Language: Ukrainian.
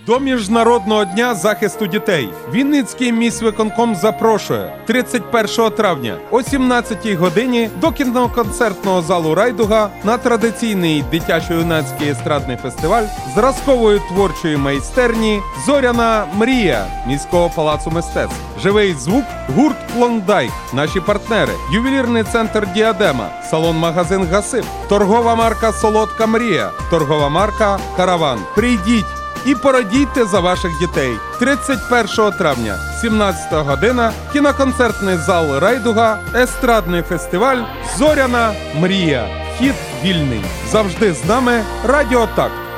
До Міжнародного дня захисту дітей Вінницький міськвиконком запрошує 31 травня о 17 годині до кіноконцертного залу «Райдуга» на традиційний дитячо-юнацький естрадний фестиваль зразкової творчої майстерні «Зоряна мрія» міського палацу мистецтв. Живий звук, гурт «Клондайк», наші партнери, ювелірний центр «Діадема», салон-магазин «Гасип», торгова марка «Солодка мрія», торгова марка «Караван». Прийдіть і порадійте за ваших дітей. 31 травня, 17 година, кіноконцертний зал «Райдуга», естрадний фестиваль «Зоряна мрія». Вхід вільний. Завжди з нами Радіо Так.